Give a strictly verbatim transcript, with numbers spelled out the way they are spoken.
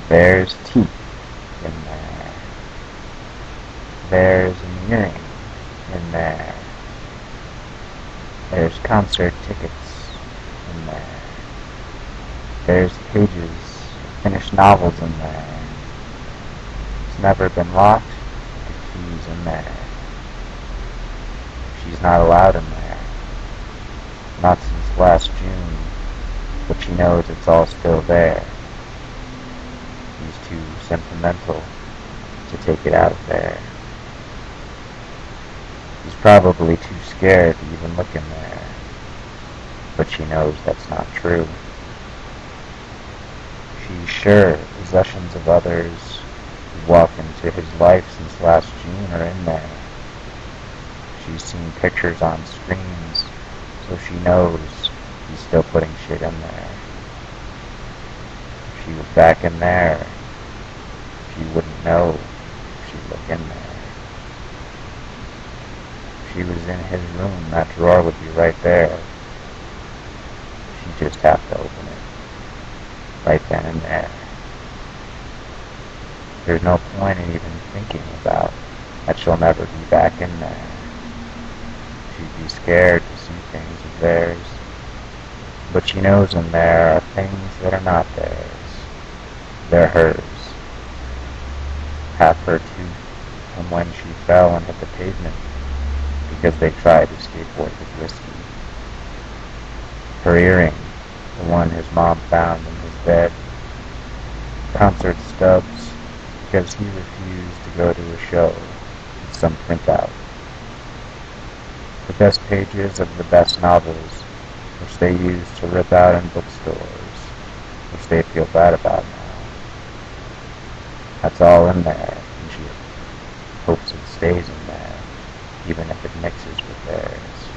There's teeth in there. There's an earring in there. There's concert tickets in there. There's pages of finished novels in there. It's never been locked. The key's in there. She's not allowed in there. Not since last June, but she knows it's all still there. He's too sentimental to take it out of there. He's probably too scared to even look in there, but she knows that's not true. She's sure possessions of others who walk into his life since last June are in there. She's seen pictures on screens, so she knows he's still putting shit in there. If she was back in there, she wouldn't know. She'd look in there. If she was in his room, that drawer would be right there. She'd just have to open it. Right then and there. There's no point in even thinking about that she'll never be back in there. She'd be scared to see things of theirs. But she knows in there are things that are not theirs. They're hers. Half her tooth from when she fell and hit the pavement because they tried to skateboard with whiskey. Her earring, the one his mom found in his bed. Concert stubs because he refused to go to a show with some printout. The best pages of the best novels, which they use to rip out in bookstores, which they feel bad about now. That's all in there, and she hopes it stays in there, even if it mixes with theirs.